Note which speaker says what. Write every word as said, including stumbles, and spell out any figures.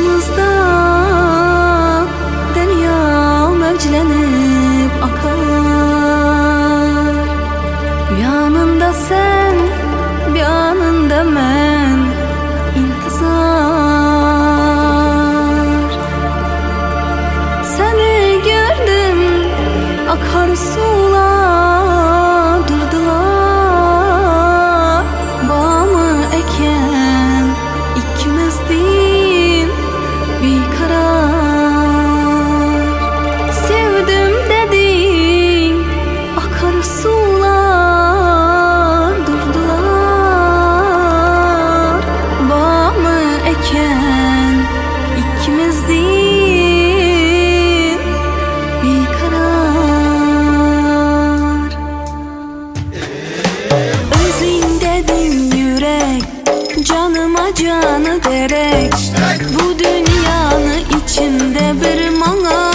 Speaker 1: aramızda derya mevclenip akar. Bir yanında sen, bir yanında ben, intizar. Seni gördüm, akar sular durdular. Bağımı eken ikimizdin bir karar. Sevdim dedin, akar sular durdular. Bağımı eken ikimizdin bir karar. Özün dedin yürek, canıma canı derek. Bu dünyanın içinde bir mana